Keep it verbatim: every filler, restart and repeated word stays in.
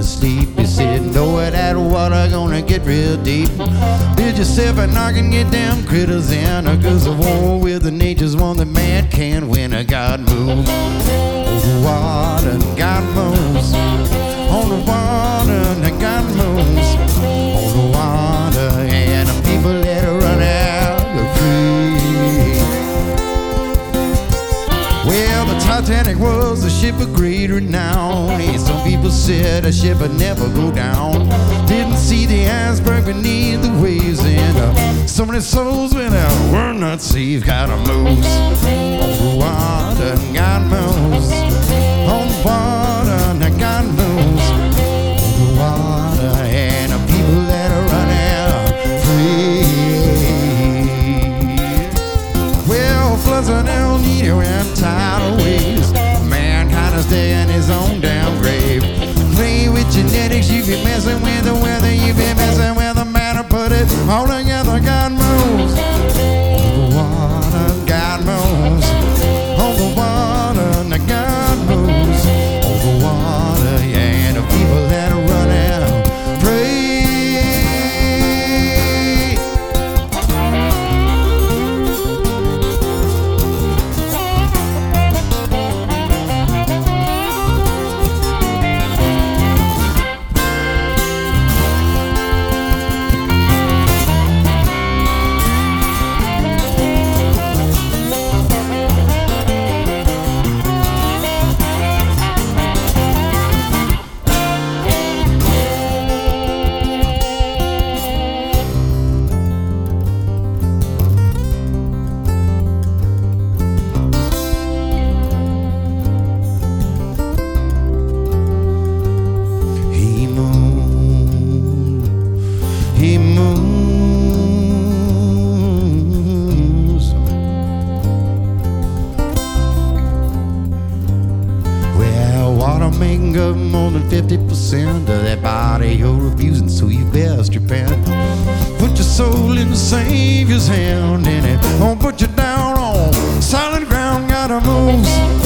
asleep. He said, know that water gonna get real deep. Did yourself and I can get them critters in. Cause the war with the nature's one that man can't win. God moves on the water, God moves on the water, God moves on the water, and the people let her run out free. Well, the Titanic was a ship of great renown. And some people said a ship would never go down. Didn't see the iceberg beneath the waves, and uh, so many souls went out, were not safe. God moves on the water, God moves on the water, God moves on the water, and the people let her run out free. Well, floods are El Nino and tidal waves. Mankind is digging his own damn grave. Playing with genetics, you be messing with the weather, you be messing with the matter, put it all together. God moves on the water, God moves on the water, God moves on the water, yeah, and the people that are running out pray. He moves. Well, water making up more than fifty percent of that body you're abusing, so you best repent. Put your soul in the Savior's hand, and it won't put you down on solid ground. God moves